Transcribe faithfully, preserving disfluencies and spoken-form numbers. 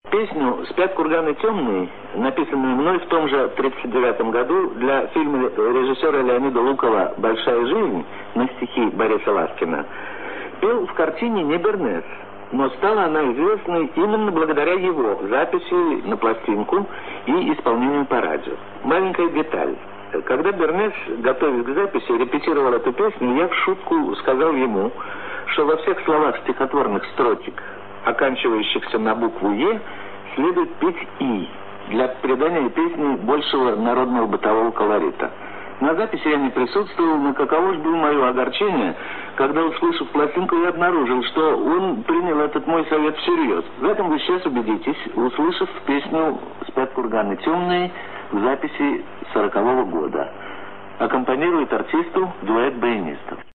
Песню «Спят курганы темные», написанную мной в том же тридцать девятом году для фильма режиссера Леонида Лукова «Большая жизнь» на стихи Бориса Ласкина, пел в картине не Бернес, но стала она известной именно благодаря его записи на пластинку и исполнению по радио. Маленькая деталь. Когда Бернес, готовясь к записи, репетировал эту песню, я в шутку сказал ему, что во всех словах стихотворных строчек, оканчивающихся на букву «Е», следует петь «И» для придания песни большего народного бытового колорита. На записи я не присутствовал, но каково же было мое огорчение, когда, услышав пластинку, я обнаружил, что он принял этот мой совет всерьез. В этом вы сейчас убедитесь, услышав песню «Спят курганы темные» в записи сорокового года. Аккомпанирует артисту дуэт баянистов.